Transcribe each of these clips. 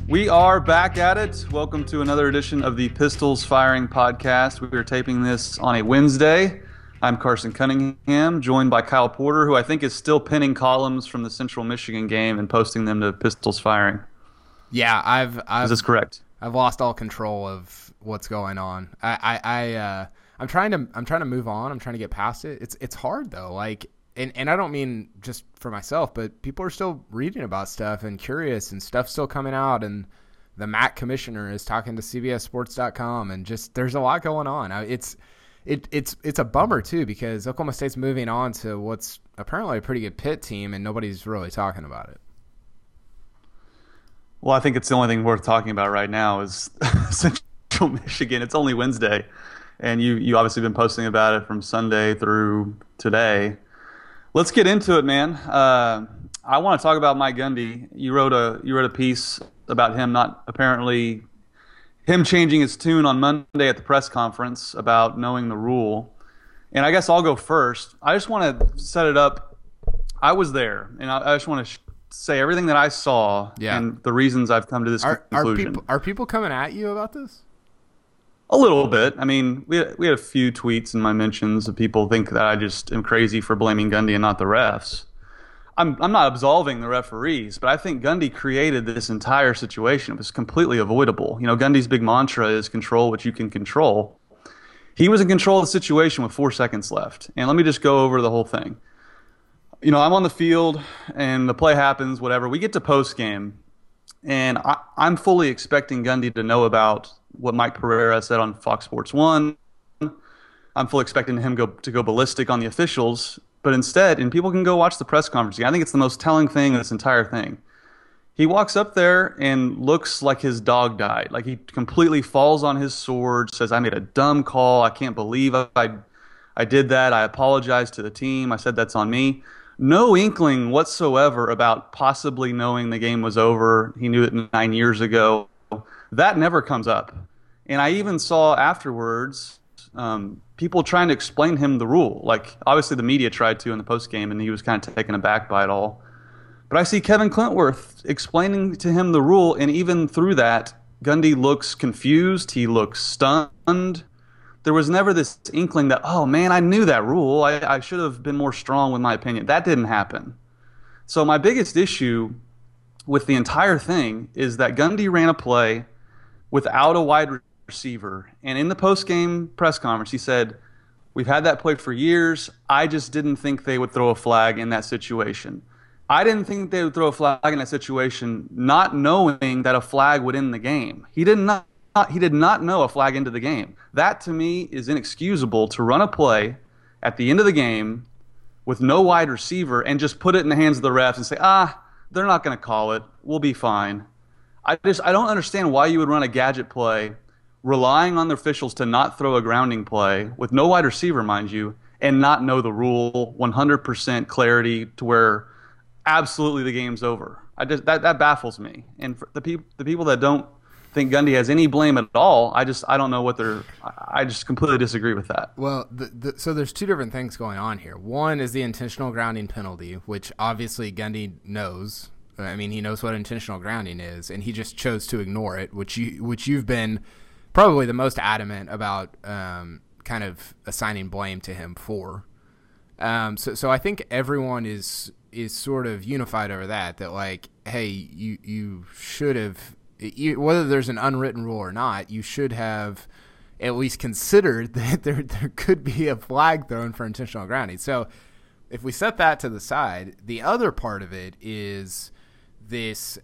We are back at it. Welcome to another edition of the Pistols Firing Podcast. We are taping this on a Wednesday. I'm Carson Cunningham, joined by Kyle Porter, who I think is still pinning columns from the Central Michigan game and posting them to Pistols Firing. Yeah, I've Is this correct? I've lost all control of what's going on. I'm trying to move on. I'm trying to get past it. It's hard though. Like, and I don't mean just for myself, but people are still reading about stuff and curious, and stuff's still coming out, and the MAC commissioner is talking to CBSSports.com, and just there's a lot going on. It's a bummer too, because Oklahoma State's moving on to what's apparently a pretty good Pitt team, and nobody's really talking about it. Well, I think it's the only thing worth talking about right now is Central Michigan. It's only Wednesday, and you obviously been posting about it from Sunday through today. Let's get into it, man. I want to talk about Mike Gundy. You wrote a piece about him him changing his tune on Monday at the press conference about knowing the rule. And I guess I'll go first. I just want to set it up. I was there, and I just want to say everything that I saw and the reasons I've come to this conclusion. Are people coming at you about this? A little bit. I mean, we had a few tweets in my mentions of people think that I just am crazy for blaming Gundy and not the refs. I'm not absolving the referees, but I think Gundy created this entire situation. It was completely avoidable. You know, Gundy's big mantra is control what you can control. He was in control of the situation with 4 seconds left. And let me just go over the whole thing. You know, I'm on the field and the play happens, whatever. We get to post game, and I'm fully expecting Gundy to know about what Mike Pereira said on Fox Sports 1. I'm fully expecting him to go ballistic on the officials. But instead, and people can go watch the press conference, I think it's the most telling thing in this entire thing. He walks up there and looks like his dog died. Like he completely falls on his sword, says, I made a dumb call. I can't believe I did that. I apologize to the team. I said that's on me. No inkling whatsoever about possibly knowing the game was over. He knew it 9 years ago. That never comes up. And I even saw afterwards people trying to explain him the rule. Like, obviously the media tried to in the postgame, and he was kind of taken aback by it all. But I see Kevin Clintworth explaining to him the rule, and even through that, Gundy looks confused. He looks stunned. There was never this inkling that, oh, man, I knew that rule. I should have been more strong with my opinion. That didn't happen. So my biggest issue with the entire thing is that Gundy ran a play without a wide receiver. And in the post-game press conference, he said, we've had that play for years. I just didn't think they would throw a flag in that situation. I didn't think they would throw a flag in that situation, not knowing that a flag would end the game. He did not know a flag ended the game. That, to me, is inexcusable to run a play at the end of the game with no wide receiver and just put it in the hands of the refs and say, they're not going to call it. We'll be fine. I don't understand why you would run a gadget play relying on the officials to not throw a grounding play with no wide receiver, mind you, and not know the rule, 100% clarity to where absolutely the game's over. That baffles me. And for the people that don't think Gundy has any blame at all, I don't know what I just completely disagree with that. Well, so there's two different things going on here. One is the intentional grounding penalty, which obviously Gundy knows. I mean, he knows what intentional grounding is, and he just chose to ignore it, which you've been probably the most adamant about kind of assigning blame to him for. So I think everyone is sort of unified over that like, hey, you should have, whether there's an unwritten rule or not, you should have at least considered that there could be a flag thrown for intentional grounding. So if we set that to the side, the other part of it is this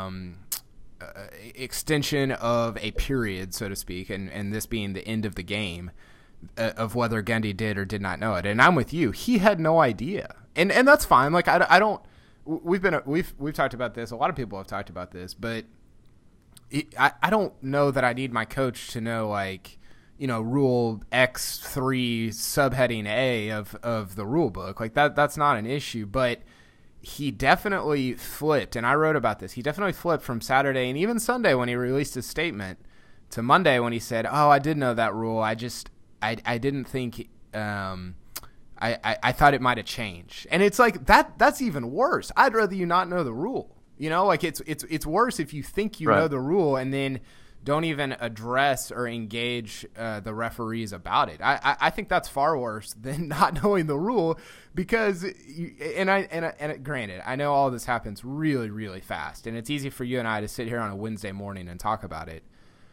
extension of a period, so to speak, and this being the end of the game, of whether Gundy did or did not know it. And I'm with you. He had no idea. And that's fine. Like, I don't – we've talked about this. A lot of people have talked about this. But I don't know that I need my coach to know, like, you know, rule X3 subheading A of the rule book. Like, that's not an issue. But he definitely flipped, and I wrote about this. He definitely flipped from Saturday and even Sunday when he released his statement to Monday when he said, oh, I did know that rule. I didn't think I thought it might have changed. And it's like that's even worse. I'd rather you not know the rule. You know, like it's worse if you think you know the rule and then don't even address or engage the referees about it. I think that's far worse than not knowing the rule, because granted, I know all this happens really, really fast, and it's easy for you and I to sit here on a Wednesday morning and talk about it.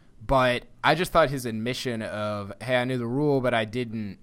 But I just thought his admission of, hey, I knew the rule, but I didn't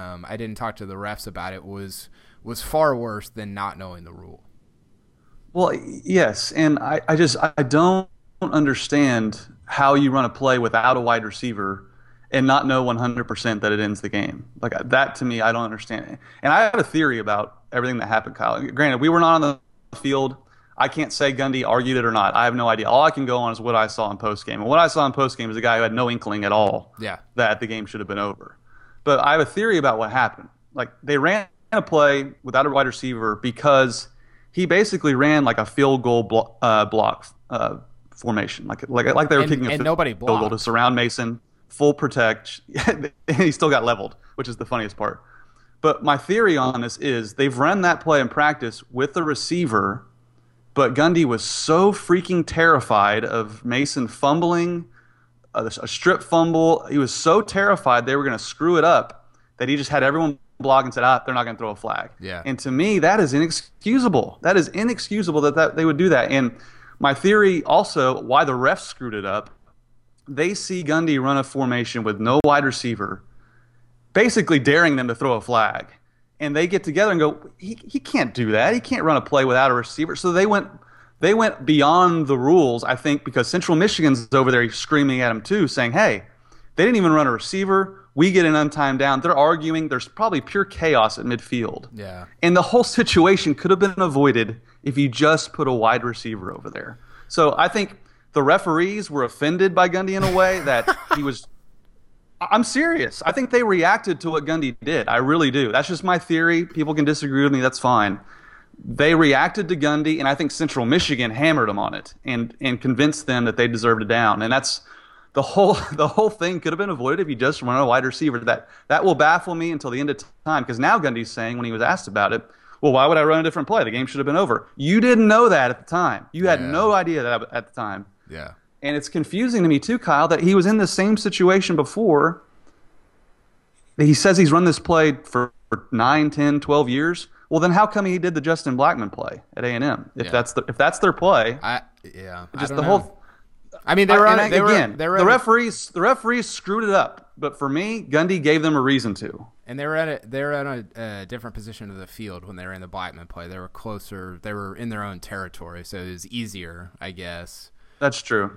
talk to the refs about it was far worse than not knowing the rule. Well, yes, and I don't understand how you run a play without a wide receiver and not know 100% that it ends the game. Like, that to me, I don't understand. And I have a theory about everything that happened, Kyle. Granted, we were not on the field. I can't say Gundy argued it or not. I have no idea. All I can go on is what I saw in postgame. And what I saw in postgame is a guy who had no inkling at all that the game should have been over. But I have a theory about what happened. Like, they ran a play without a wide receiver because he basically ran like a field goal block formation, like they were kicking a field goal to surround Mason, full protect, and he still got leveled, which is the funniest part. But my theory on this is they've run that play in practice with the receiver, but Gundy was so freaking terrified of Mason fumbling, a strip fumble. He was so terrified they were going to screw it up that he just had everyone block and said, they're not going to throw a flag. Yeah. And to me, that is inexcusable. That is inexcusable that they would do that. And my theory also, why the refs screwed it up, they see Gundy run a formation with no wide receiver, basically daring them to throw a flag. And they get together and go, he can't do that. He can't run a play without a receiver. So they went beyond the rules, I think, because Central Michigan's over there screaming at him too, saying, hey, they didn't even run a receiver. We get an untimed down. They're arguing. There's probably pure chaos at midfield. Yeah. And the whole situation could have been avoided if you just put a wide receiver over there. So I think the referees were offended by Gundy in a way that he was – I'm serious. I think they reacted to what Gundy did. I really do. That's just my theory. People can disagree with me. That's fine. They reacted to Gundy, and I think Central Michigan hammered them on it and convinced them that they deserved a down. And that's – the whole thing could have been avoided if you just run a wide receiver. That will baffle me until the end of time, because now Gundy's saying, when he was asked about it, well, why would I run a different play? The game should have been over. You didn't know that at the time. You had no idea that at the time. Yeah. And it's confusing to me too, Kyle, that he was in the same situation before. He says he's run this play for 9, 10, 12 years. Well, then how come he did the Justin Blackman play at A&M? If that's their play. I mean, the referees screwed it up, but for me, Gundy gave them a reason to. And they were at a different position of the field when they were in the Blackman play. They were closer. They were in their own territory, so it was easier, I guess. That's true.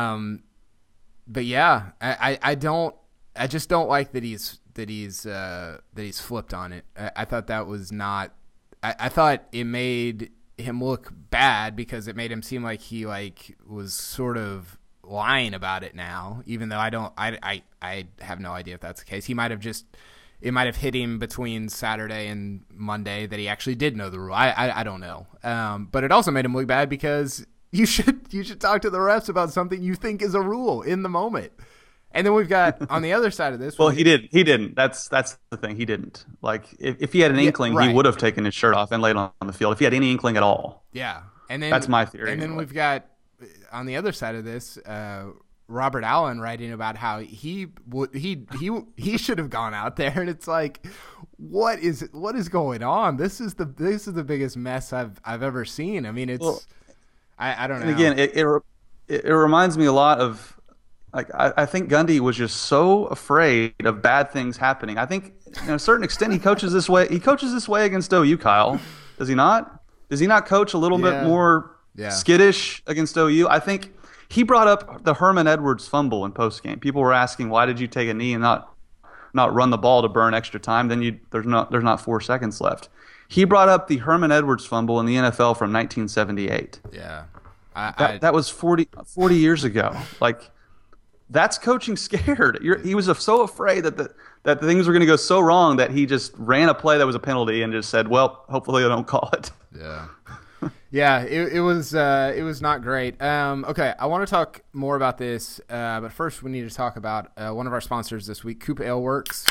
But yeah, I just don't like that he's flipped on it. I thought that was not. I thought it made him look bad because it made him seem like he was sort of lying about it now, even though I have no idea if that's the case. It might have hit him between Saturday and Monday that he actually did know the rule. I don't know. But it also made him look bad because you should talk to the refs about something you think is a rule in the moment. And then we've got on the other side of this. Well, he didn't. That's the thing. He didn't. Like, if he had an inkling, he would have taken his shirt off and laid on the field. If he had any inkling at all. Yeah, and then that's my theory. And then we've got on the other side of this, Robert Allen writing about how he should have gone out there, and it's like, what is going on? This is the biggest mess I've ever seen. I mean, it's I don't know. And again, it reminds me a lot of. Like, I think Gundy was just so afraid of bad things happening. I think, to a certain extent, he coaches this way. He coaches this way against OU, Kyle. Does he not? Does he not coach a little bit more skittish against OU? I think he brought up the Herman Edwards fumble in postgame. People were asking, why did you take a knee and not run the ball to burn extra time? Then there's not 4 seconds left. He brought up the Herman Edwards fumble in the NFL from 1978. Yeah, that was 40 years ago. Like. That's coaching scared. He was so afraid that things were going to go so wrong that he just ran a play that was a penalty and just said, "Well, hopefully they don't call it." Yeah, yeah. It was not great. Okay, I want to talk more about this, but first we need to talk about one of our sponsors this week, Coop Ale Works.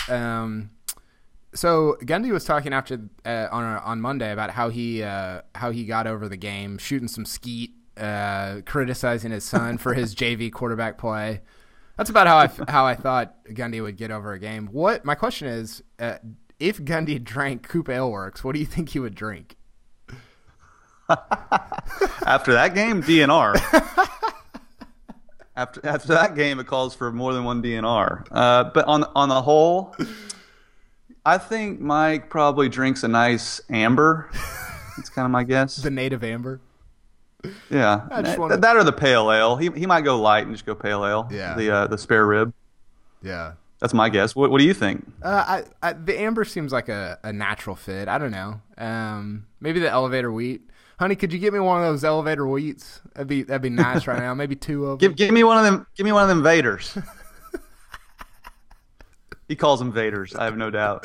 So Gundy was talking after on Monday about how he got over the game, shooting some skeet criticizing his son for his JV quarterback play. That's about how I thought Gundy would get over a game. My question is, if Gundy drank Coop Ale Works, what do you think he would drink? After that game, DNR. After that game, it calls for more than one DNR. But on the whole, I think Mike probably drinks a nice amber. That's kind of my guess. The native amber. Yeah, that or the pale ale. He might go light and just go pale ale. Yeah, the spare rib. Yeah, that's my guess. What do you think? The amber seems like a natural fit. I don't know. Maybe the elevator wheat. Honey, could you get me one of those elevator wheats? That'd be nice right now. Maybe two of them. Give me one of them. Give me one of them Vaders. He calls them Vaders. I have no doubt.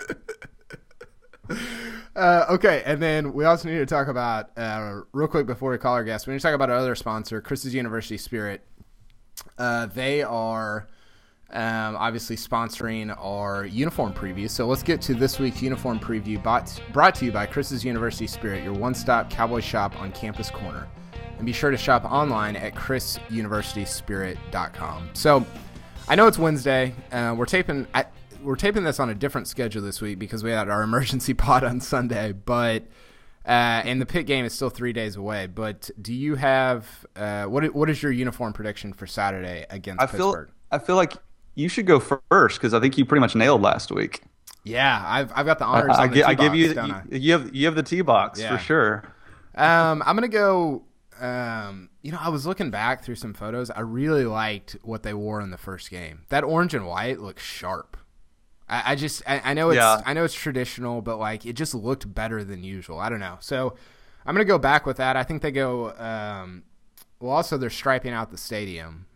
Okay, and then we also need to talk about real quick before we call our guest. We need to talk about our other sponsor, Chris's University Spirit. They are obviously sponsoring our uniform preview. So let's get to this week's uniform preview, brought to you by Chris's University Spirit, your one-stop cowboy shop on Campus Corner. And be sure to shop online at chrisuniversityspirit.com. So I know it's Wednesday. We're taping this on a different schedule this week because we had our emergency pod on Sunday, but and the Pitt game is still 3 days away. But do you have what is your uniform prediction for Saturday against Pittsburgh? I feel like you should go first because I think you pretty much nailed last week. Yeah, I've got the honors. I give you you have the tee box for sure. I'm gonna go. I was looking back through some photos. I really liked what they wore in the first game. That orange and white looks sharp. I know it's traditional, but like it just looked better than usual. I don't know. So I'm gonna go back with that. I think they go. Also they're striping out the stadium,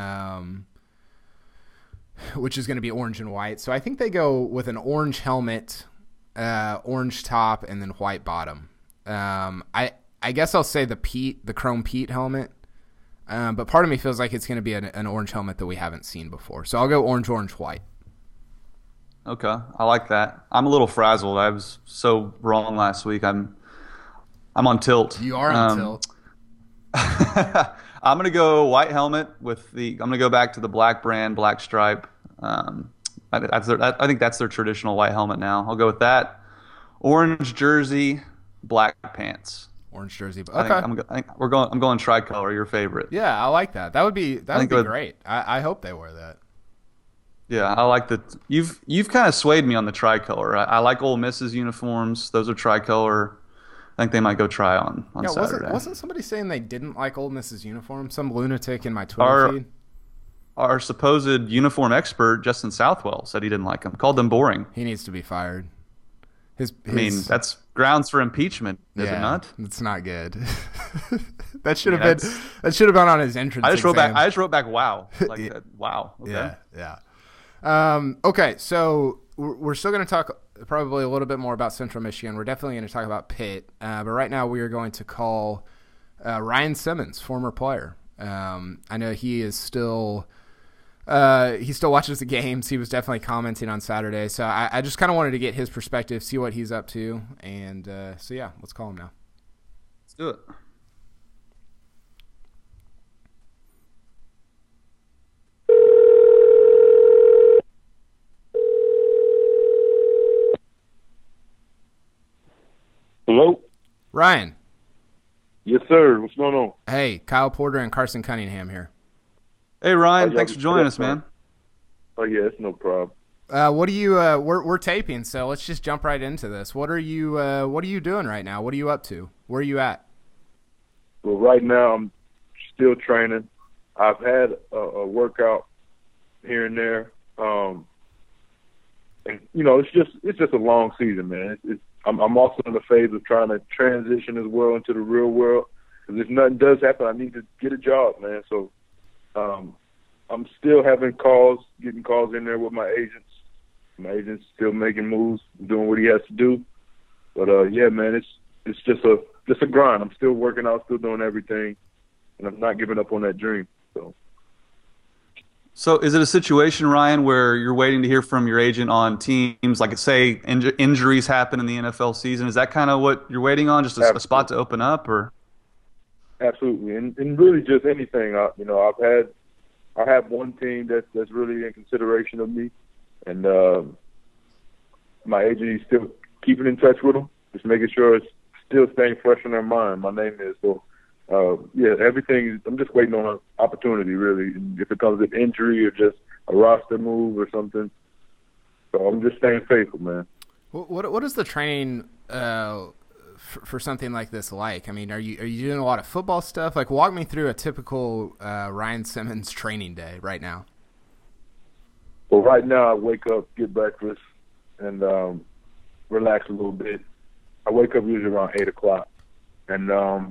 which is going to be orange and white. So I think they go with an orange helmet, orange top, and then white bottom. I guess I'll say the chrome Pete helmet. But part of me feels like it's going to be an orange helmet that we haven't seen before. So I'll go orange, white. Okay, I like that. I'm a little frazzled. I was so wrong last week. I'm on tilt. You are on tilt. I'm gonna go white helmet I'm gonna go back to the black brand, black stripe. I think that's their traditional white helmet now. I'll go with that. Orange jersey, black pants. Orange jersey. Okay. I'm going tricolor. Your favorite? Yeah, I like that. That would be great. I hope they wear that. Yeah, I like you've kind of swayed me on the tricolor. I like Ole Miss's uniforms. Those are tricolor. I think they might go try on Saturday. Wasn't somebody saying they didn't like Ole Miss's uniform? Some lunatic in my Twitter feed. Our supposed uniform expert, Justin Southwell, said he didn't like them. Called them boring. He needs to be fired. I mean, that's grounds for impeachment, is it not? It's not good. That should have been on his entrance. I just wrote back. Wow. Like that. Wow. Okay. Yeah. Okay, so we're still going to talk probably a little bit more about Central Michigan. We're definitely going to talk about Pitt, but right now we are going to call Ryan Simmons, former player. I know he is still he still watches the games. He was definitely commenting on Saturday, so I just kind of wanted to get his perspective, see what he's up to, and so yeah, let's call him now. Let's do it. Hello? Ryan. Yes, sir. What's going on? Hey, Kyle Porter and Carson Cunningham here. Hey, Ryan. Thanks for joining us, man. Oh, yeah, it's no problem. What do you? We're taping, so let's just jump right into this. What are you doing right now? What are you up to? Where are you at? Well, right now I'm still training. I've had a workout here and there, and it's just a long season, man. I'm also in the phase of trying to transition as well into the real world. Because if nothing does happen, I need to get a job, man. So I'm still getting calls in there with my agents. My agent's still making moves, doing what he has to do. But yeah, man, it's just a grind. I'm still working out, still doing everything, and I'm not giving up on that dream. So is it a situation, Ryan, where you're waiting to hear from your agent on teams, like say injuries happen in the NFL season? Is that kind of what you're waiting on, just a spot to open up? Or Absolutely, and really just anything. I have one team that's really in consideration of me, and my agent is still keeping in touch with them, just making sure it's still staying fresh in their mind. My name is so. Yeah, everything. I'm just waiting on an opportunity, really. And if it comes with injury or just a roster move or something, so I'm just staying faithful, man. What is the training for something like this like? I mean, are you doing a lot of football stuff? Like, walk me through a typical Ryan Simmons training day right now. Well, right now I wake up, get breakfast, and relax a little bit. I wake up usually around 8 o'clock, and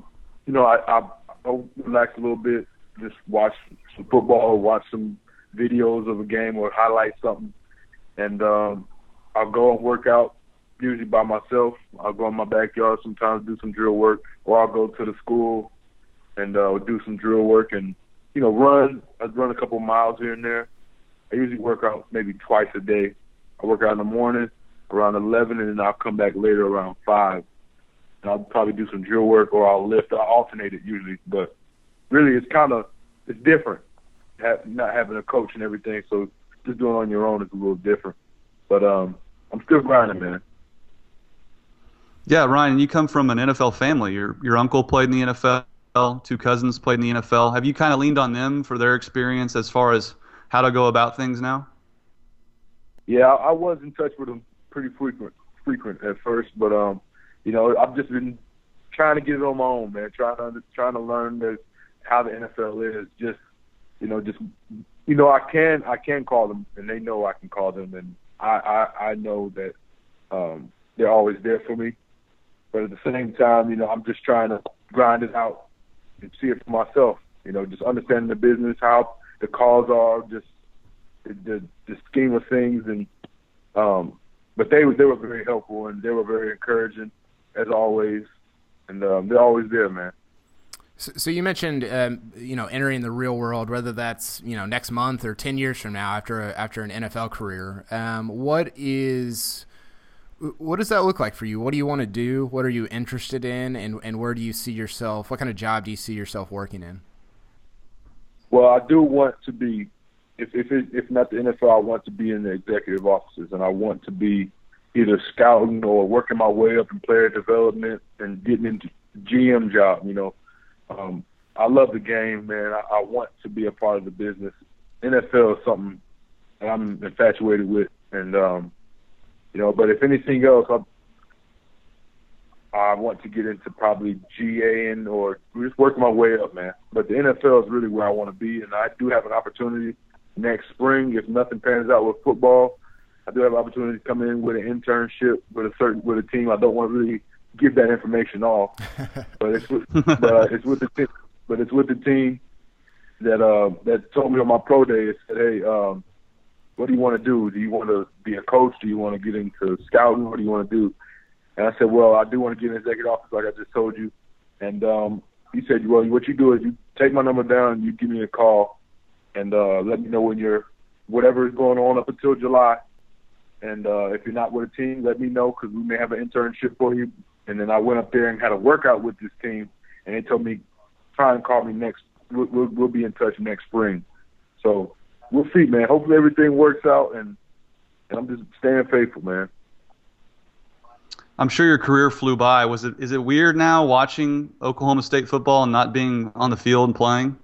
I'll relax a little bit, just watch some football, watch some videos of a game or highlight something, and I'll go and work out usually by myself. I'll go in my backyard sometimes, do some drill work, or I'll go to the school and do some drill work and, run. I run a couple miles here and there. I usually work out maybe twice a day. I work out in the morning around 11, and then I'll come back later around 5. And I'll probably do some drill work or I'll lift. I'll alternate it usually. But really it's different, not having a coach and everything. So just doing it on your own is a little different. But I'm still grinding, man. Yeah, Ryan, you come from an NFL family. Your uncle played in the NFL, 2 cousins played in the NFL. Have you kind of leaned on them for their experience as far as how to go about things now? Yeah, I was in touch with them pretty frequent at first, but I've just been trying to get it on my own, man. Trying to learn how the NFL is. I can call them, and they know I can call them, and I know that they're always there for me. But at the same time, I'm just trying to grind it out and see it for myself. Just understanding the business, how the calls are, just the scheme of things, and but they were very helpful and they were very encouraging as always, and they're always there, man. So you mentioned entering the real world, whether that's next month or 10 years from now after an NFL career. What does that look like for you? What do you want to do? What are you interested in, and where do you see yourself? What kind of job do you see yourself working in? Well, I do want to be, if not the NFL, I want to be in the executive offices, and I want to be either scouting or working my way up in player development and getting into GM job. I love the game, man. I want to be a part of the business. NFL is something that I'm infatuated with, and but if anything else, I want to get into probably GAing or just working my way up, man. But the NFL is really where I want to be, and I do have an opportunity next spring if nothing pans out with football. I do have an opportunity to come in with an internship with a team. I don't want to really give that information off, but it's with the team that told me on my pro day. It said, "Hey, what do you want to do? Do you want to be a coach? Do you want to get into scouting? What do you want to do?" And I said, "Well, I do want to get in the executive office, like I just told you." And he said, "Well, what you do is you take my number down, and you give me a call, and let me know when whatever is going on up until July. And if you're not with a team, let me know because we may have an internship for you." And then I went up there and had a workout with this team, and they told me, "Try and call me next. We'll be in touch next spring." So we'll see, man. Hopefully everything works out, and I'm just staying faithful, man. I'm sure your career flew by. Is it weird now watching Oklahoma State football and not being on the field and playing?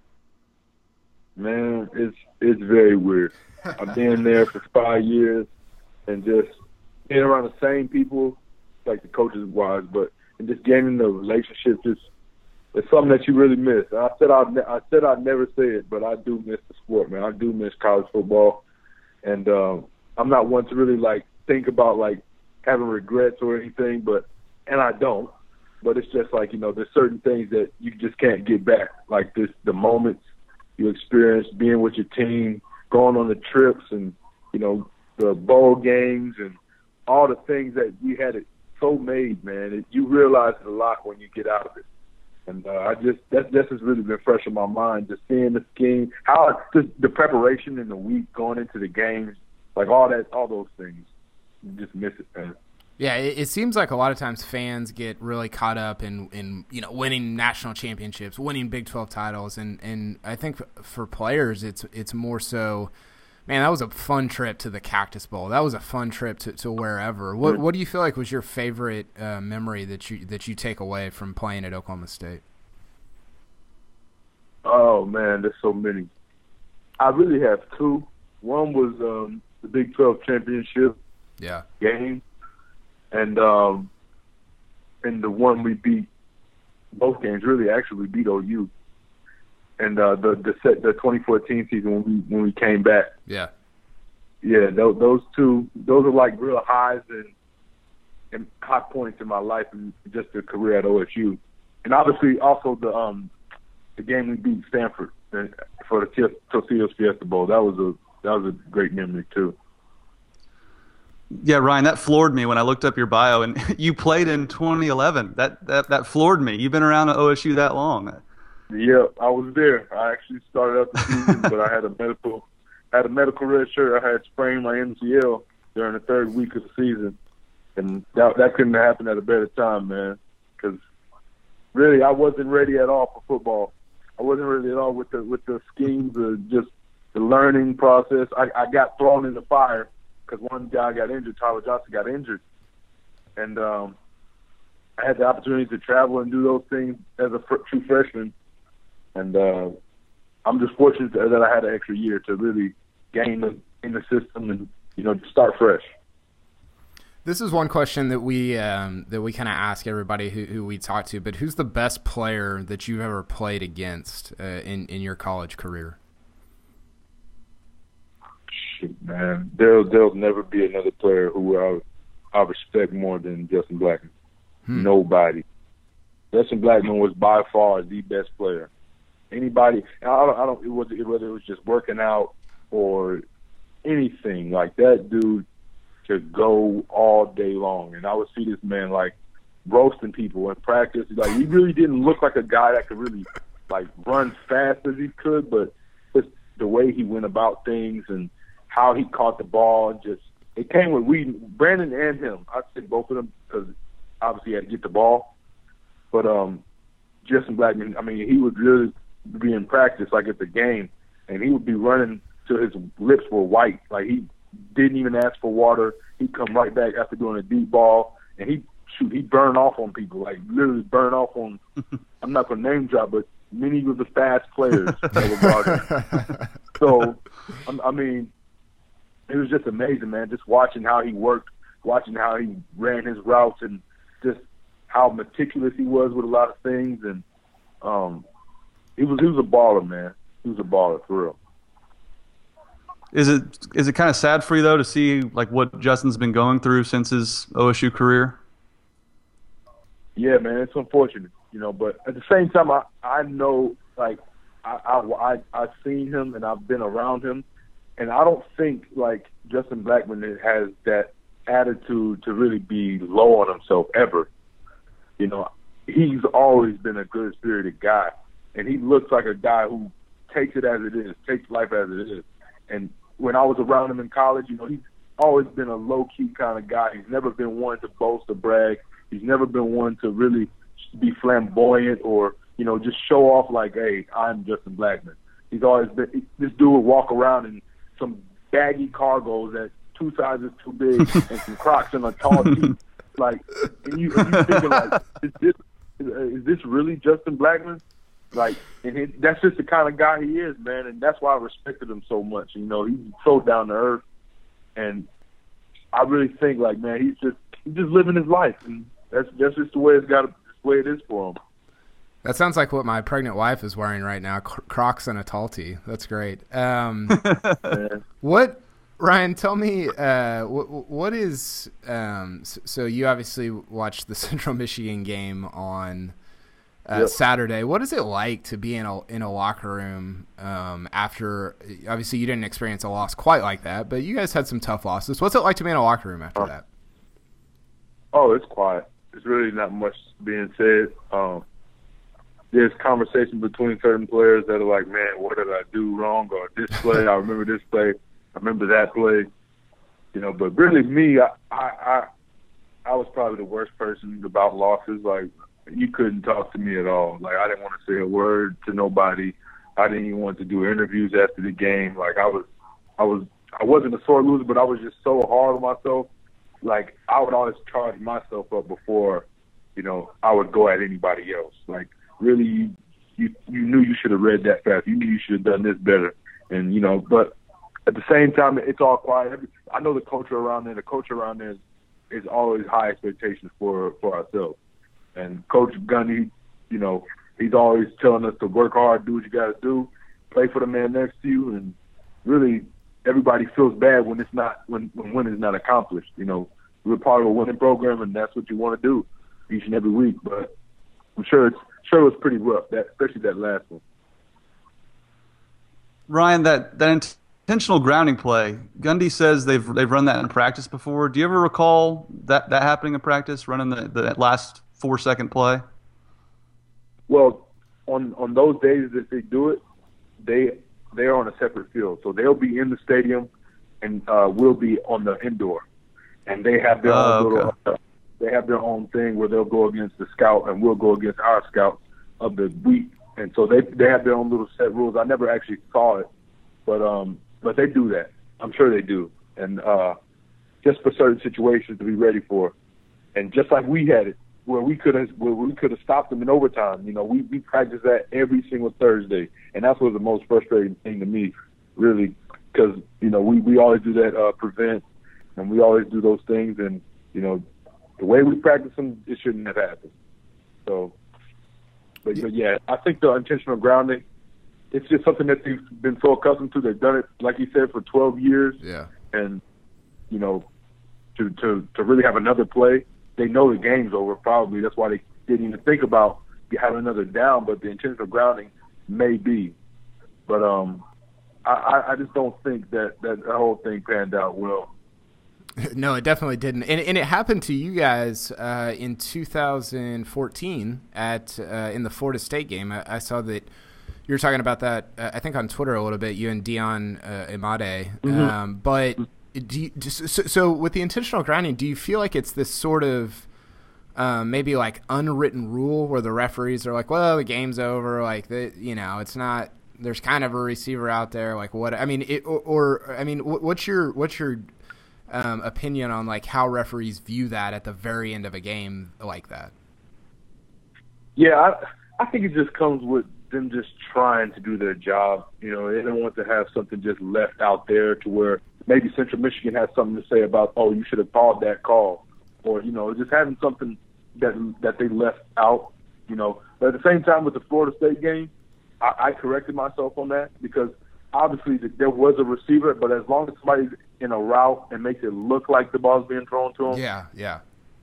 Man, it's very weird. I've been there for 5 years and just being around the same people, like the coaches wise, and just gaining the relationships it's something that you really miss. And I said I'd never say it, but I do miss the sport, man. I do miss college football, and I'm not one to really think about having regrets or anything, and I don't. But it's just there's certain things that you just can't get back, like the moments you experience being with your team, going on the trips, and the bowl games and all the things that we had it so made, man. You realize it a lot when you get out of it. And that's just really been fresh in my mind, just seeing the scheme, how just the preparation in the week going into the games, all those things. You just miss it, man. Yeah, it seems like a lot of times fans get really caught up in winning national championships, winning Big 12 titles, and I think for players it's more so, man, that was a fun trip to the Cactus Bowl. That was a fun trip to wherever. What do you feel like was your favorite memory that you take away from playing at Oklahoma State? Oh man, there's so many. I really have two. One was the Big 12 championship game. And the one we beat, both games really actually beat OU, and the 2014 season when we came back. Yeah. Those two, those are like real highs and high points in my life and just the career at OSU, and obviously also the game we beat Stanford for the Tostitos Fiesta Bowl. That was a great memory too. Yeah, Ryan, that floored me when I looked up your bio, and you played in 2011. That floored me. You've been around at OSU that long. Yeah, I was there. I actually started out the season, but I had a medical red shirt. I had sprained my MCL during the third week of the season, and that couldn't have happened at a better time, man. Because really, I wasn't ready at all for football. I wasn't ready at all with the schemes, just the learning process. I got thrown in the fire. Because one guy got injured, Tyler Johnson got injured, and I had the opportunity to travel and do those things as a true freshman, and I'm just fortunate that I had an extra year to really gain in the system and to start fresh. This is one question that we kind of ask everybody who we talk to, but who's the best player that you've ever played against in your college career? Shit, man, there'll never be another player who I respect more than Justin Blackmon. Nobody. Justin Blackmon was by far the best player. Anybody, I don't whether it was just working out or anything, like that dude could go all day long, and I would see this man like roasting people in practice. Like he really didn't look like a guy that could really like run fast as he could, but just the way he went about things and how he caught the ball, and just it came with Brandon and him. I'd say both of them because obviously he had to get the ball. But Justin Blackmon, I mean, he would really be in practice like at the game, and he would be running till his lips were white. Like he didn't even ask for water. He'd come right back after doing a deep ball, and he'd burn off on people, like literally burn off on. I'm not gonna name drop, but many of the fast players that were brought in. So, I mean, it was just amazing, man. Just watching how he worked, watching how he ran his routes, and just how meticulous he was with a lot of things. And he was a baller, man. He was a baller for real. Is it kind of sad for you though to see like what Justin's been going through since his OSU career? Yeah, man, it's unfortunate, But at the same time, I know, like, I've seen him and I've been around him, and I don't think like Justin Blackmon has that attitude to really be low on himself ever. He's always been a good spirited guy, and he looks like a guy who takes it as it is, takes life as it is. And when I was around him in college, he's always been a low-key kind of guy. He's never been one to boast or brag. He's never been one to really be flamboyant or, just show off like, hey, I'm Justin Blackmon. He's always been – this dude would walk around in some baggy cargos that 2 sizes too big and some Crocs and a tall tee. Like, and you thinking like, is this really Justin Blackmon? Like, and that's just the kind of guy he is, man, and that's why I respected him so much. He's so down to earth, and I really think, like, man, he's just living his life, and that's just the way the way it is for him. That sounds like what my pregnant wife is wearing right now: Crocs and a tall tee. That's great. What, Ryan? Tell me, what is? So you obviously watched the Central Michigan game on. Yep. Saturday. What is it like to be in a locker room after? Obviously, you didn't experience a loss quite like that, but you guys had some tough losses. What's it like to be in a locker room after that? Oh, it's quiet. There's really not much being said. There's conversation between certain players that are like, "Man, what did I do wrong?" Or this play, I remember this play, I remember that play. But really, me, I was probably the worst person about losses. Like, you couldn't talk to me at all. Like, I didn't want to say a word to nobody. I didn't even want to do interviews after the game. Like, I wasn't a sore loser, but I was just so hard on myself. Like, I would always charge myself up before, I would go at anybody else. Like, really, you knew you should have read that fast. You knew you should have done this better. And, but at the same time, it's all quiet. I know the culture around there. The culture around there is always high expectations for ourselves. And Coach Gundy, he's always telling us to work hard, do what you got to do, play for the man next to you, and really everybody feels bad when it's not when winning is not accomplished. We're part of a winning program, and that's what you want to do each and every week. But I'm sure it was pretty rough, especially that last one. Ryan, that intentional grounding play, Gundy says they've run that in practice before. Do you ever recall that happening in practice, running the last 4-second play? Well, on those days that they do it, they are on a separate field, so they'll be in the stadium, and we'll be on the indoor, and they have their own little. They have their own thing where they'll go against the scout, and we'll go against our scout of the week, and so they have their own little set rules. I never actually saw it, but they do that. I'm sure they do, and just for certain situations to be ready for, and just like we had it. Where we could have stopped them in overtime. We practice that every single Thursday, and that's what was the most frustrating thing to me, really, because we always do that prevent, and we always do those things, and the way we practice them, it shouldn't have happened. So, but yeah, I think the intentional grounding, it's just something that they've been so accustomed to. They've done it, like you said, for 12 years. Yeah, and to really have another play. They know the game's over, probably. That's why they didn't even think about having another down, but the intentional grounding may be. But I just don't think that whole thing panned out well. No, it definitely didn't. And it happened to you guys in 2014 in the Florida State game. I saw that you were talking about that, I think, on Twitter a little bit, you and Dion Imade. Mm-hmm. But so with the intentional grounding, do you feel like it's this sort of maybe like unwritten rule where the referees are like, well, the game's over, like it's not, there's kind of a receiver out there, like what? I mean, what's your opinion on like how referees view that at the very end of a game like that? Yeah, I think it just comes with them just trying to do their job. They don't want to have something just left out there to where maybe Central Michigan has something to say about, oh, you should have called that call, or just having something that they left out. But at the same time with the Florida State game, I corrected myself on that because obviously there was a receiver, but as long as somebody's in a route and makes it look like the ball's being thrown to them, yeah.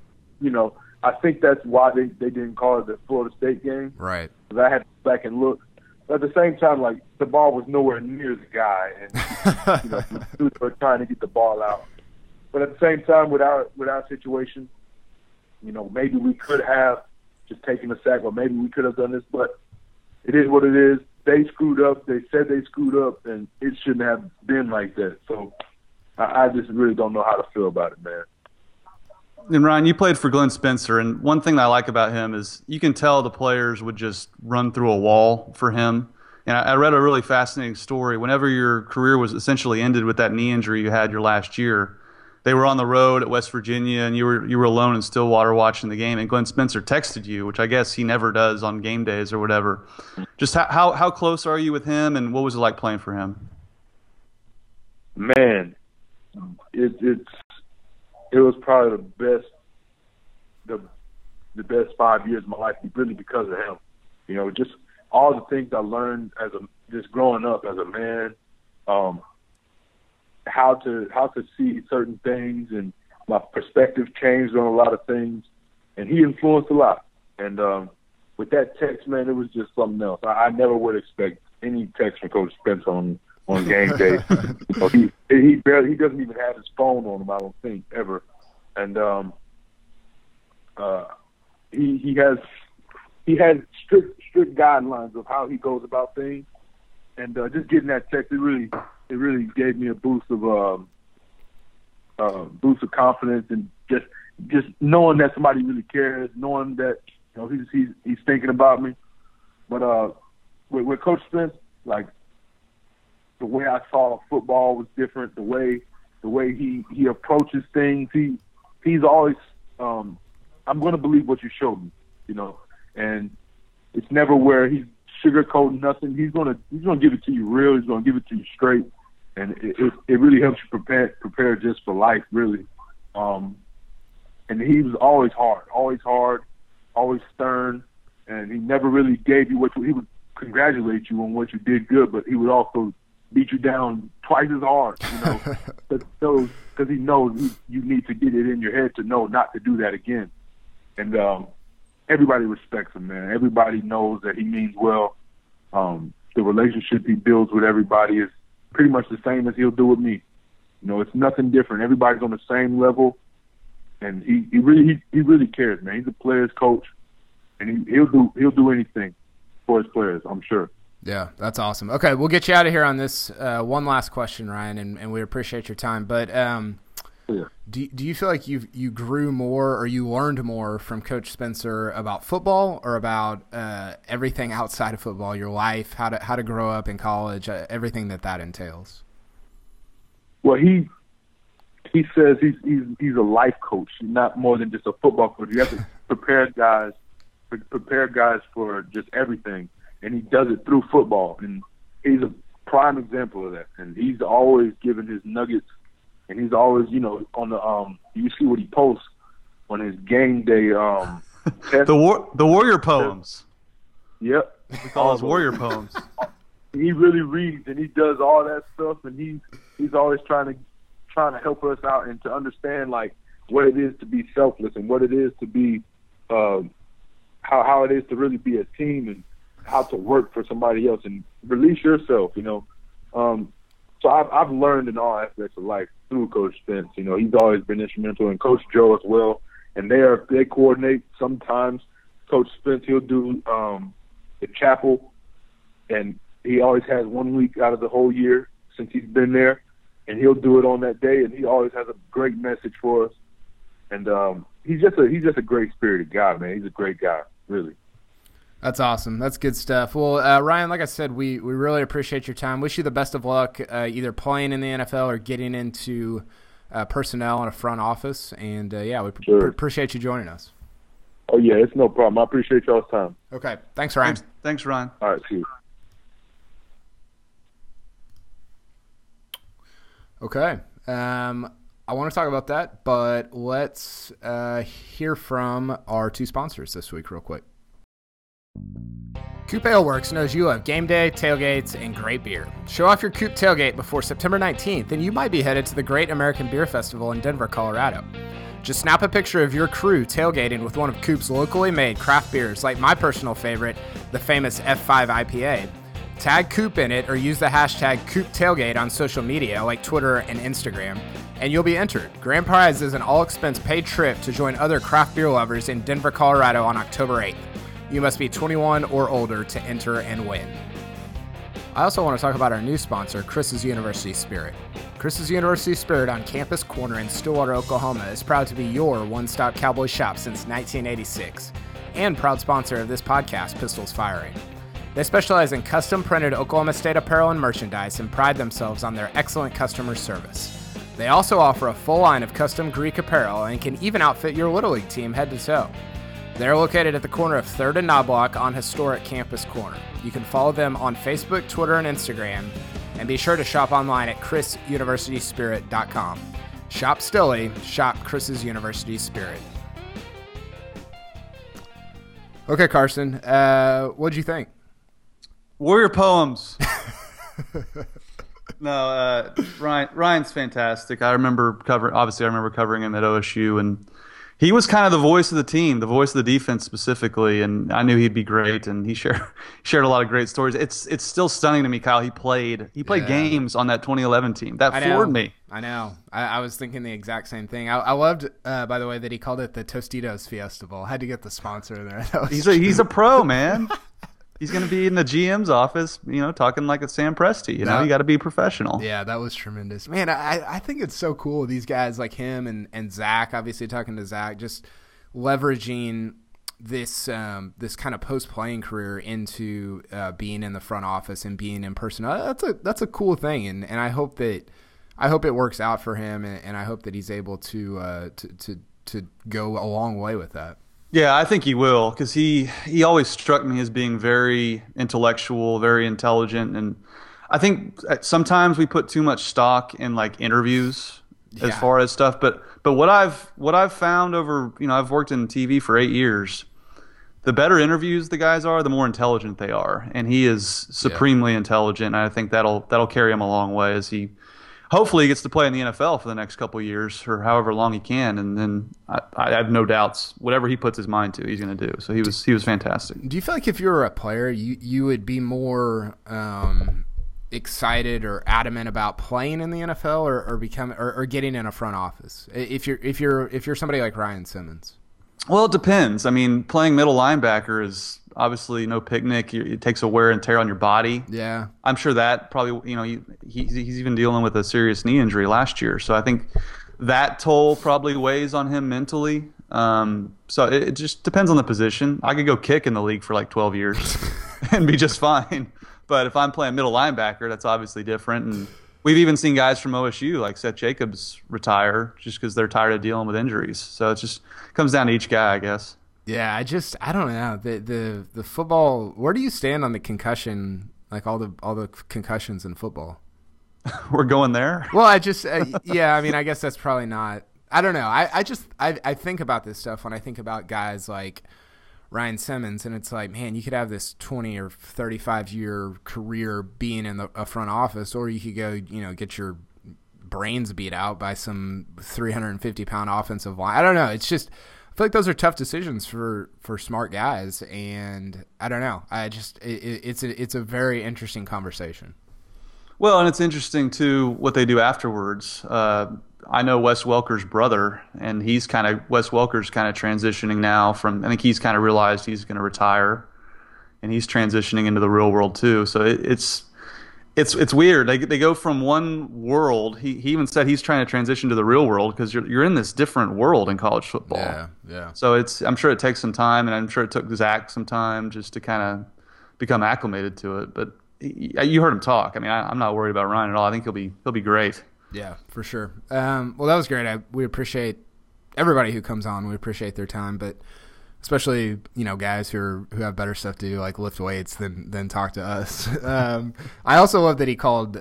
I think that's why they didn't call it the Florida State game. Right. Because I had to go back and look. But at the same time, like, the ball was nowhere near the guy, and we were trying to get the ball out. But at the same time, with our situation, maybe we could have just taken a sack, or maybe we could have done this. But it is what it is. They screwed up. They said they screwed up, and it shouldn't have been like that. So I just really don't know how to feel about it, man. And Ryan, you played for Glenn Spencer, and one thing I like about him is you can tell the players would just run through a wall for him. And I read a really fascinating story. Whenever your career was essentially ended with that knee injury you had your last year, they were on the road at West Virginia, and you were alone in Stillwater watching the game. And Glenn Spencer texted you, which I guess he never does on game days or whatever. Just how close are you with him, and what was it like playing for him? Man, it was probably the best 5 years of my life, really because of him. Just all the things I learned just growing up as a man, how to see certain things, and my perspective changed on a lot of things, and he influenced a lot. And with that text, man, it was just something else. I never would expect any text from Coach Spence on game day. He doesn't even have his phone on him, I don't think, ever. And he has strict guidelines of how he goes about things. And just getting that text, it really gave me a boost of confidence, and just just knowing that somebody really cares, knowing that he's thinking about me. But with Coach Spence, like the way I saw football was different. The way he approaches things, he's always I'm going to believe what you showed me, and it's never where he's sugarcoating nothing. He's gonna give it to you real. He's gonna give it to you straight, and it really helps you prepare just for life, really. And he was always hard, always stern, and he never really gave you he would congratulate you on what you did good, but he would also beat you down twice as hard, because he knows you need to get it in your head to know not to do that again. And everybody respects him, man. Everybody knows that he means well. The relationship he builds with everybody is pretty much the same as he'll do with me. It's nothing different. Everybody's on the same level, and he really cares, man. He's a player's coach, and he'll do anything for his players, I'm sure. Yeah, that's awesome. Okay, we'll get you out of here on this one last question, Ryan, and we appreciate your time. But yeah. Do you feel like you grew more or you learned more from Coach Spencer about football or about everything outside of football, your life, how to grow up in college, everything that entails? Well, he says he's a life coach, not more than just a football coach. You have to prepare guys for just everything, and he does it through football. And he's a prime example of that. And he's always giving his nuggets. And he's always, on the you see what he posts on his game day test. the warrior poems. Yep. We call those warrior poems. He really reads and he does all that stuff, and he's always trying to help us out and to understand like what it is to be selfless and what it is to be how it is to really be a team and how to work for somebody else and release yourself, So I've learned in all aspects of life through Coach Spence. He's always been instrumental, and Coach Joe as well. And they coordinate sometimes. Coach Spence, he'll do the chapel, and he always has 1 week out of the whole year since he's been there, and he'll do it on that day. And he always has a great message for us. And he's just a great spirited guy, man. He's a great guy, really. That's awesome. That's good stuff. Well, Ryan, like I said, we really appreciate your time. Wish you the best of luck either playing in the NFL or getting into personnel in a front office. And, we appreciate you joining us. Oh, yeah, it's no problem. I appreciate y'all's time. Okay. Thanks, Ryan. Thanks, Ryan. All right, see you. Okay. I want to talk about that, but let's hear from our two sponsors this week real quick. Coop Ale Works knows you love game day, tailgates, and great beer. Show off your Coop tailgate before September 19th, and you might be headed to the Great American Beer Festival in Denver, Colorado. Just snap a picture of your crew tailgating with one of Coop's locally made craft beers, like my personal favorite, the famous F5 IPA. Tag Coop in it or use the hashtag CoopTailgate on social media like Twitter and Instagram, and you'll be entered. Grand prize is an all-expense paid trip to join other craft beer lovers in Denver, Colorado on October 8th. You must be 21 or older to enter and win. I also want to talk about our new sponsor, Chris's University Spirit. Chris's University Spirit on Campus Corner in Stillwater, Oklahoma is proud to be your one-stop cowboy shop since 1986 and proud sponsor of this podcast, Pistols Firing. They specialize in custom-printed Oklahoma State apparel and merchandise and pride themselves on their excellent customer service. They also offer a full line of custom Greek apparel and can even outfit your Little League team head to toe. They're located at the corner of 3rd and Knobloch on historic Campus Corner. You can follow them on Facebook, Twitter, and Instagram, and be sure to shop online at chrisuniversityspirit.com. Shop Stilly, shop Chris's University Spirit. Okay, Carson, what'd you think? Warrior poems. No, Ryan's fantastic. I remember covering him at OSU, and he was kind of the voice of the team, the voice of the defense specifically, and I knew he'd be great. And he shared a lot of great stories. It's still stunning to me, Kyle. He played games on that 2011 team. That floored me. I know. I was thinking the exact same thing. I loved, by the way, that he called it the Tostitos Fiestival. I had to get the sponsor there. He's a pro, man. He's going to be in the GM's office, talking like a Sam Presti. You got to be professional. Yeah, that was tremendous. Man, I think it's so cool. These guys like him and Zach, obviously talking to Zach, just leveraging this kind of post-playing career into being in the front office and being in person. That's a cool thing, and I hope it works out for him, and I hope that he's able to go a long way with that. Yeah, I think he will, because he always struck me as being very intellectual, very intelligent, and I think sometimes we put too much stock in like interviews as far as stuff. But what I've found over, I've worked in TV for 8 years. The better interviews the guys are, the more intelligent they are, and he is supremely intelligent. And I think that'll carry him a long way as he. Hopefully he gets to play in the NFL for the next couple of years or however long he can, and then I have no doubts whatever he puts his mind to, he's going to do. So he was fantastic. Do you feel like if you were a player, you would be more excited or adamant about playing in the NFL or getting in a front office if you're somebody like Ryan Simmons? Well, it depends. I mean, playing middle linebacker is obviously no picnic. It takes a wear and tear on your body. Yeah. I'm sure that probably, he's even dealing with a serious knee injury last year. So I think that toll probably weighs on him mentally. So it just depends on the position. I could go kick in the league for like 12 years and be just fine. But if I'm playing middle linebacker, that's obviously different. And we've even seen guys from OSU like Seth Jacobs retire just because they're tired of dealing with injuries. So it just comes down to each guy, I guess. Yeah, I don't know the football. Where do you stand on the concussion? Like all the concussions in football. We're going there. Well, I mean, I guess that's probably not. I don't know. I think about this stuff when I think about guys like Ryan Simmons, and it's like, man, you could have this 20 or 35-year career being in a front office, or you could go, get your brains beat out by some 350-pound offensive line. I don't know. It's just, I feel like those are tough decisions for smart guys, and I don't know. It's a very interesting conversation. Well, and it's interesting too what they do afterwards. I know Wes Welker's brother, and Wes Welker's kind of transitioning now from. I think he's kind of realized he's going to retire, and he's transitioning into the real world too. So it's weird. They go from one world. He even said he's trying to transition to the real world because you're in this different world in college football. Yeah. So I'm sure it takes some time, and I'm sure it took Zach some time just to kind of become acclimated to it. But you heard him talk. I mean, I'm not worried about Ryan at all. I think he'll be great. Yeah, for sure. Well, that was great. We appreciate everybody who comes on. We appreciate their time, but especially guys who have better stuff to do, like lift weights, than talk to us. I also love that he called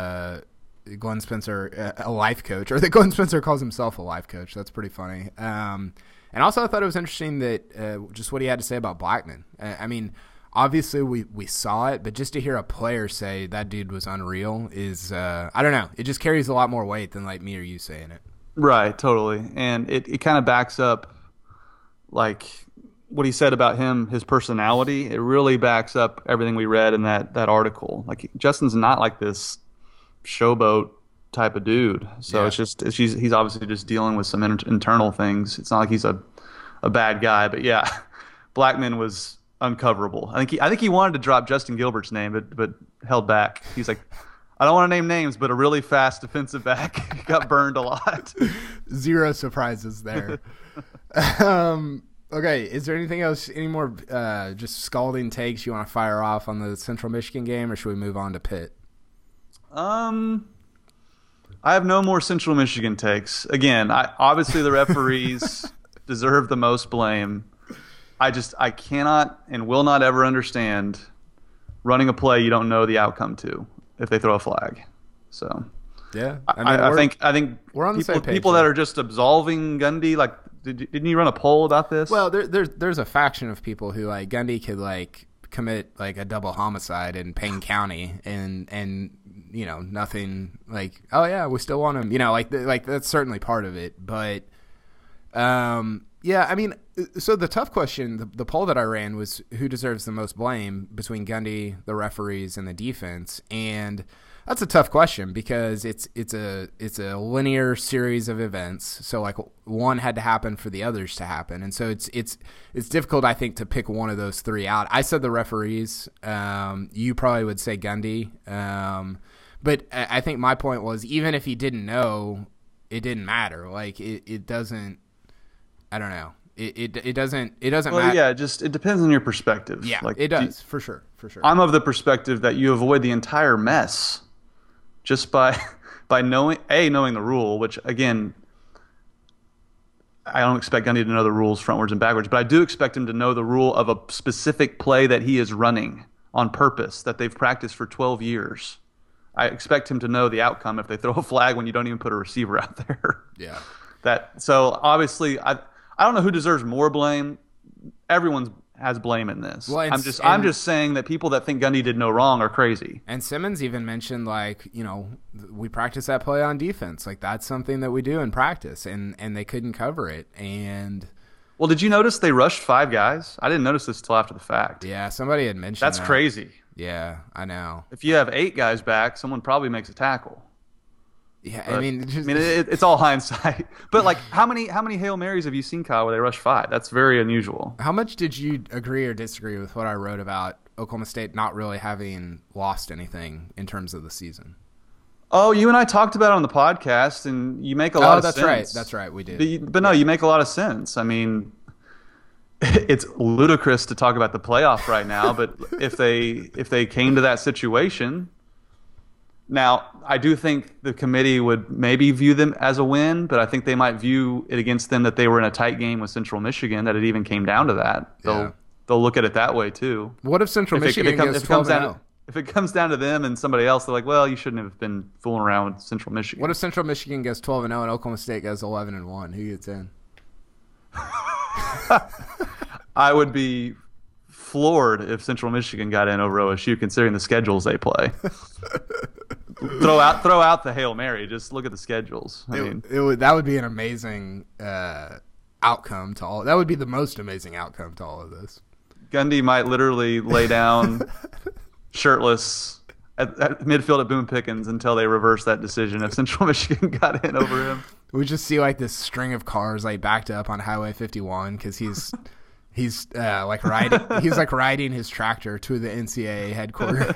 Glenn Spencer a life coach, or that Glenn Spencer calls himself a life coach. That's pretty funny. And also, I thought it was interesting that just what he had to say about Blackman. I mean, obviously we saw it, but just to hear a player say that dude was unreal is I don't know. It just carries a lot more weight than like me or you saying it. Right, totally. And it kind of backs up like what he said about him, his personality. It really backs up everything we read in that article. Like Justin's not like this showboat type of dude. So he's obviously just dealing with some internal things. It's not like he's a bad guy, but yeah, Blackman was uncoverable. I think he wanted to drop Justin Gilbert's name, but held back. He's like, I don't want to name names, but a really fast defensive back got burned a lot. Zero surprises there. Okay, is there anything else? Any more just scalding takes you want to fire off on the Central Michigan game, or should we move on to Pitt? I have no more Central Michigan takes. Again, obviously the referees deserve the most blame. I cannot and will not ever understand running a play you don't know the outcome to if they throw a flag. So yeah, I think we're on the same page. People that are just absolving Gundy, like didn't you run a poll about this? Well, there's a faction of people who like Gundy could like commit like a double homicide in Payne County and nothing like, oh yeah, we still want him, like that's certainly part of it, but yeah, I mean, so the tough question, the poll that I ran was who deserves the most blame between Gundy, the referees, and the defense. And That's a tough question because it's a linear series of events. So like one had to happen for the others to happen, and so it's difficult, I think, to pick one of those three out. I said the referees. You probably would say Gundy, but I think my point was even if he didn't know, it didn't matter. Like it doesn't. I don't know. It doesn't matter. Yeah, it depends on your perspective. Yeah, like, it does for sure. I'm of the perspective that you avoid the entire mess just by knowing the rule, which again, I don't expect Gundy to know the rules frontwards and backwards, but I do expect him to know the rule of a specific play that he is running on purpose that they've practiced for 12 years. I expect him to know the outcome if they throw a flag when you don't even put a receiver out there. Yeah. So obviously, I don't know who deserves more blame. Everyone has blame in this. Well, I'm just saying that people that think Gundy did no wrong are crazy. And Simmons even mentioned, like, we practice that play on defense. Like, that's something that we do in practice, and they couldn't cover it. And well, did you notice they rushed 5 guys? I didn't notice this till after the fact. Yeah, somebody had mentioned That's crazy. Yeah, I know. If you have 8 guys back, someone probably makes a tackle. Yeah, but, it's all hindsight. But like, how many Hail Marys have you seen, Kyle, where they rush 5? That's very unusual. How much did you agree or disagree with what I wrote about Oklahoma State not really having lost anything in terms of the season? Oh, you and I talked about it on the podcast, and you make a lot of sense. Oh, that's right, we did. But no, you make a lot of sense. I mean, it's ludicrous to talk about the playoff right now, but if they came to that situation. Now, I do think the committee would maybe view them as a win, but I think they might view it against them that they were in a tight game with Central Michigan, that it even came down to that. They'll look at it that way, too. What if Central Michigan goes 12-0? If it comes down to them and somebody else, they're like, well, you shouldn't have been fooling around with Central Michigan. What if Central Michigan goes 12-0 and Oklahoma State goes 11-1? Who gets in? I would be floored if Central Michigan got in over OSU, considering the schedules they play. throw out the Hail Mary. Just look at the schedules. That would be an amazing outcome to all. That would be the most amazing outcome to all of this. Gundy might literally lay down shirtless at midfield at Boone Pickens until they reverse that decision if Central Michigan got in over him. We just see like this string of cars like backed up on Highway 51 because he's riding his tractor to the NCAA headquarters.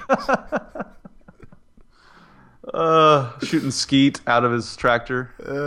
Shooting skeet out of his tractor.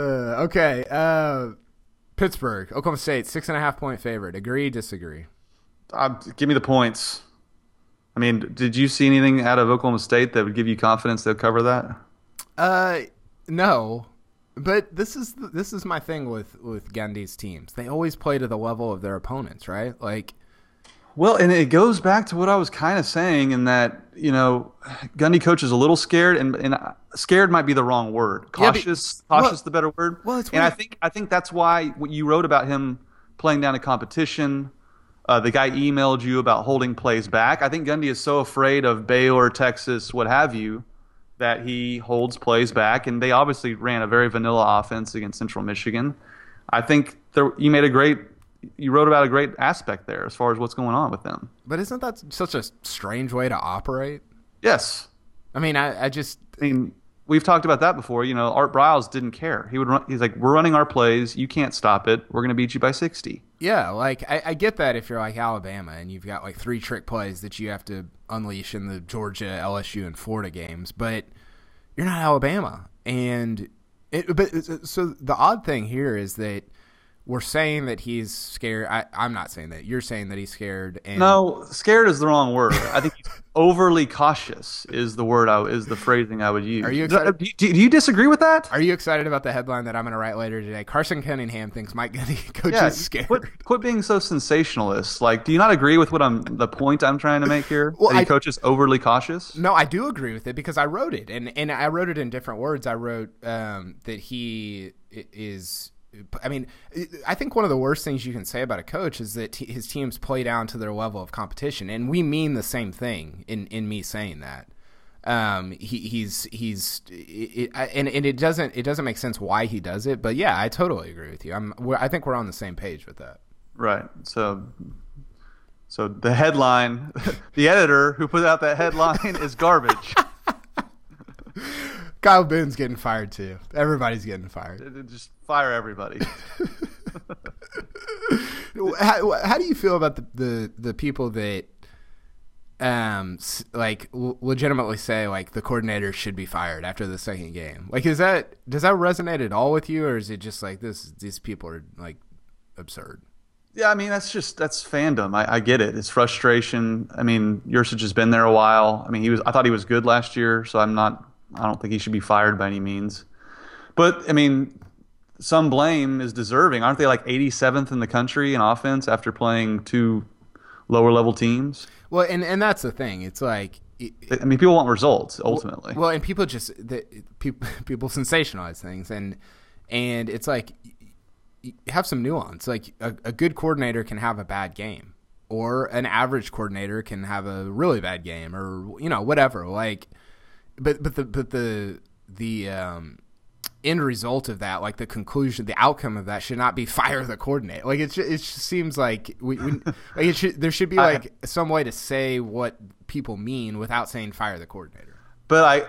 Okay. Pittsburgh, Oklahoma State, 6.5-point favorite. Agree, disagree? Give me the points. I mean, did you see anything out of Oklahoma State that would give you confidence they'll cover that? No. But this is my thing with Gundy's teams. They always play to the level of their opponents, right? Like, well, and it goes back to what I was kind of saying in that, Gundy coach is a little scared, and scared might be the wrong word. Cautious the better word. Well, it's and I think that's why what you wrote about him playing down a competition. The guy emailed you about holding plays back. I think Gundy is so afraid of Baylor, Texas, what have you, that he holds plays back, and they obviously ran a very vanilla offense against Central Michigan. I think you wrote about a great aspect there as far as what's going on with them. But isn't that such a strange way to operate? Yes. I mean, we've talked about that before. Art Briles didn't care. He's like, we're running our plays. You can't stop it. We're going to beat you by 60. Yeah, like I get that if you're like Alabama and you've got like 3 trick plays that you have to unleash in the Georgia, LSU, and Florida games, but you're not Alabama. So the odd thing here is that we're saying that he's scared. I'm not saying that. You're saying that he's scared. No, scared is the wrong word. I think he's overly cautious is the phrasing I would use. Are you excited? Do you disagree with that? Are you excited about the headline that I'm going to write later today? Carson Cunningham thinks Mike Gundy coach is scared. Quit being so sensationalist. Like, do you not agree with the point I'm trying to make here? Well, that he coaches overly cautious? No, I do agree with it because I wrote it, and I wrote it in different words. I wrote that he is. I mean, I think one of the worst things you can say about a coach is that his teams play down to their level of competition, and we mean the same thing in me saying that. And it doesn't make sense why he does it, but yeah, I totally agree with you. I think we're on the same page with that. Right. So the headline, the editor who put out that headline is garbage. Kyle Boone's getting fired too. Everybody's getting fired. Just fire everybody. How do you feel about the people that like legitimately say like the coordinator should be fired after the second game? Like, does that resonate at all with you, or is it just like these people are like absurd? Yeah, I mean that's fandom. I get it. It's frustration. I mean, Yurcich has been there a while. I mean, I thought he was good last year, so I don't think he should be fired by any means. But I mean, some blame is deserving. Aren't they like 87th in the country in offense after playing two lower level teams? Well, and that's the thing. It's like, I mean, people want results ultimately. Well, and people just people sensationalize things, and it's like you have some nuance. Like a good coordinator can have a bad game, or an average coordinator can have a really bad game, or whatever. Like, but the end result of that, like the conclusion, the outcome of that, should not be fire the coordinator. Like it just seems like there should be like some way to say what people mean without saying fire the coordinator. But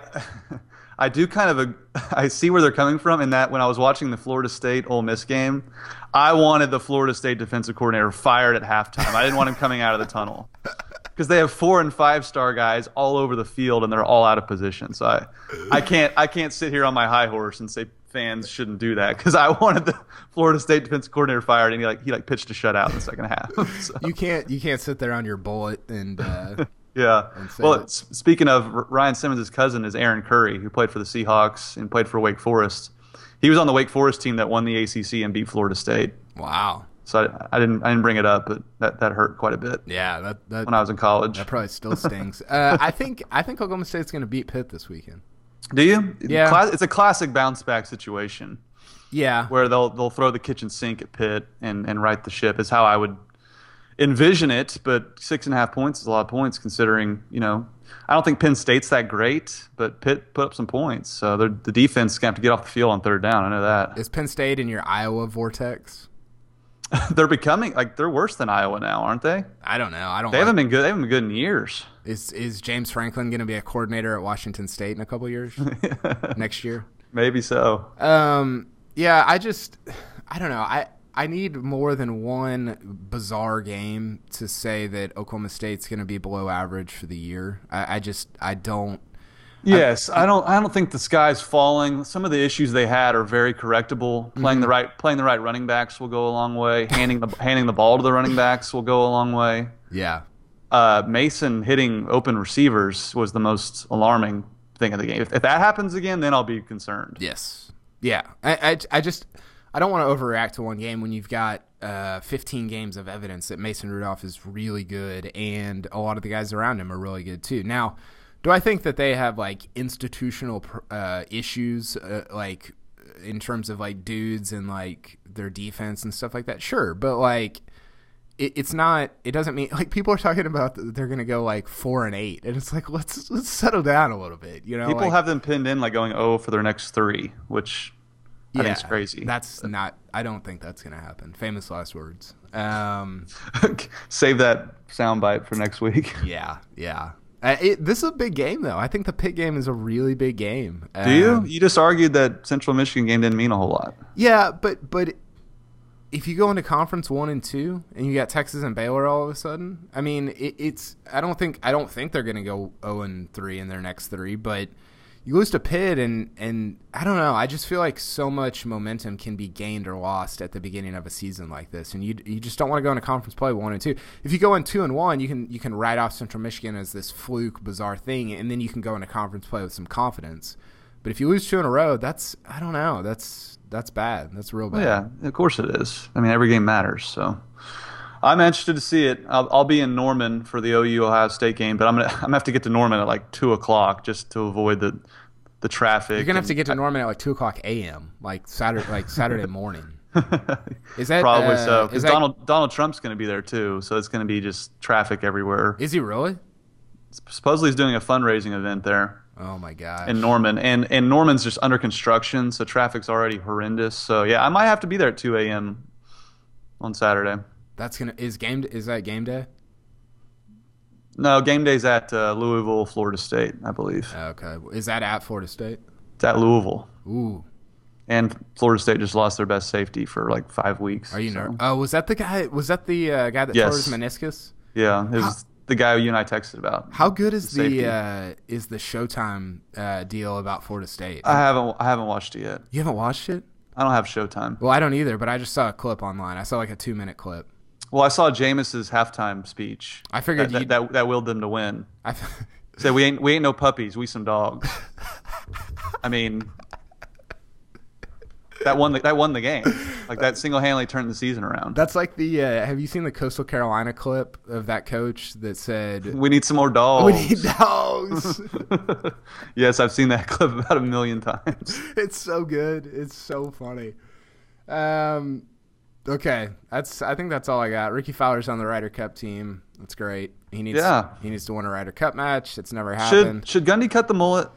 I do kind of I see where they're coming from in that when I was watching the Florida State Ole Miss game, I wanted the Florida State defensive coordinator fired at halftime. I didn't want him coming out of the tunnel. Because they have 4- and 5-star guys all over the field, and they're all out of position. So I can't sit here on my high horse and say fans shouldn't do that, because I wanted the Florida State defensive coordinator fired, and he pitched a shutout in the second half. So. You can't sit there on your bullet and yeah. And well, speaking of, Ryan Simmons' cousin is Aaron Curry, who played for the Seahawks and played for Wake Forest. He was on the Wake Forest team that won the ACC and beat Florida State. Wow. So I didn't bring it up, but that hurt quite a bit. Yeah, that when I was in college. That probably still stings. I think Oklahoma State's going to beat Pitt this weekend. Do you? Yeah. It's a classic bounce back situation. Yeah. Where they'll throw the kitchen sink at Pitt and right the ship is how I would envision it. But 6.5 points is a lot of points considering, I don't think Penn State's that great, but Pitt put up some points. So the defense is going to have to get off the field on third down. I know that. Is Penn State in your Iowa vortex? They're becoming they're worse than Iowa now, aren't they? I don't know. They haven't been good. They haven't been good in years. Is James Franklin going to be a coordinator at Washington State in a couple years? Next year? Maybe so. Yeah, I don't know. I need more than one bizarre game to say that Oklahoma State's going to be below average for the year. I don't. Yes, I don't think the sky's falling. Some of the issues they had are very correctable. Playing the right running backs will go a long way. Handing the ball to the running backs will go a long way. Yeah. Mason hitting open receivers was the most alarming thing of the game. If that happens again, then I'll be concerned. Yes. Yeah. I don't want to overreact to one game when you've got 15 games of evidence that Mason Rudolph is really good, and a lot of the guys around him are really good too. Now, do I think that they have like institutional issues, like in terms of like dudes and like their defense and stuff like that? Sure, but like it's not. It doesn't mean like people are talking about they're going to go like 4-8, and it's like let's settle down a little bit. People have them pinned in like going 0 for their next 3, which I think is crazy. That's not. I don't think that's going to happen. Famous last words. Save that soundbite for next week. Yeah. This is a big game, though. I think the Pitt game is a really big game. Do you? You just argued that Central Michigan game didn't mean a whole lot. Yeah, but if you go into conference 1 and 2, and you got Texas and Baylor all of a sudden, I mean, it's. I don't think they're going to go 0-3 in their next 3, but you lose to Pitt, and I don't know. I just feel like so much momentum can be gained or lost at the beginning of a season like this, and you just don't want to go into conference play 1 and 2. If you go in 2-1, you can write off Central Michigan as this fluke, bizarre thing, and then you can go into conference play with some confidence. But if you lose 2 in a row, I don't know. That's bad. That's real bad. Yeah, of course it is. I mean, every game matters. So I'm interested to see it. I'll be in Norman for the OU Ohio State game, but I'm gonna have to get to Norman at like 2:00 just to avoid the traffic. You're gonna have to get to Norman at like 2:00 a.m. like Saturday morning. Is that probably so? Because Donald Trump's gonna be there too, so it's gonna be just traffic everywhere. Is he really? Supposedly he's doing a fundraising event there. Oh my gosh. In Norman, and Norman's just under construction, so traffic's already horrendous. So yeah, I might have to be there at 2 a.m. on Saturday. Is that game day? No, game day's at Louisville, Florida State, I believe. Okay. Is that at Florida State? It's at Louisville. Ooh. And Florida State just lost their best safety for like 5 weeks. Are you nervous? Oh, was that the guy? Was that the guy that tore his meniscus? Yeah, it was the guy you and I texted about. How good is the Showtime deal about Florida State? I haven't watched it yet. You haven't watched it? I don't have Showtime. Well, I don't either, but I just saw a clip online. I saw like a 2-minute clip. Well, I saw Jameis's halftime speech. I figured that willed them to win. Said we ain't no puppies, we some dogs. I mean, that won the game. Like that single-handedly turned the season around. That's like the have you seen the Coastal Carolina clip of that coach that said we need some more dogs. We need dogs. Yes, I've seen that clip about 1 million times. It's so good. It's so funny. Okay, I think that's all I got. Ricky Fowler's on the Ryder Cup team. That's great. He needs to win a Ryder Cup match. It's never happened. Should Gundy cut the mullet?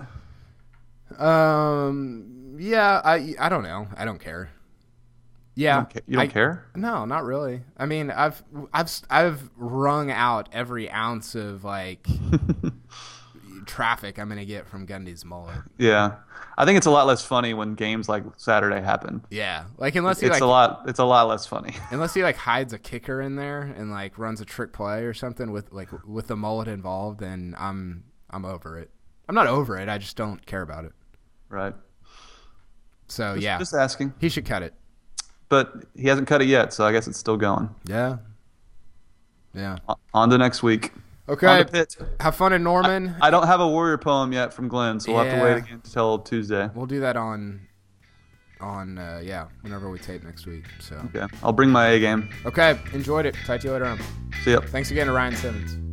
Yeah, I don't know. I don't care. Yeah, you don't care? No, not really. I mean, I've wrung out every ounce of like traffic I'm gonna get from Gundy's mullet. Yeah, I think it's a lot less funny when games like Saturday happen. Yeah, like unless it's a lot less funny. Unless he like hides a kicker in there and like runs a trick play or something with the mullet involved, then I'm over it. I'm not over it. I just don't care about it. Right. So just asking. He should cut it. But he hasn't cut it yet, so I guess it's still going. Yeah. On to next week. Okay. Have fun in Norman. I don't have a Warrior poem yet from Glenn, so we'll have to wait again until Tuesday. We'll do that on whenever we tape next week. So okay, I'll bring my A game. Okay, enjoyed it. Talk to you later on. See ya. Thanks again to Ryan Simmons.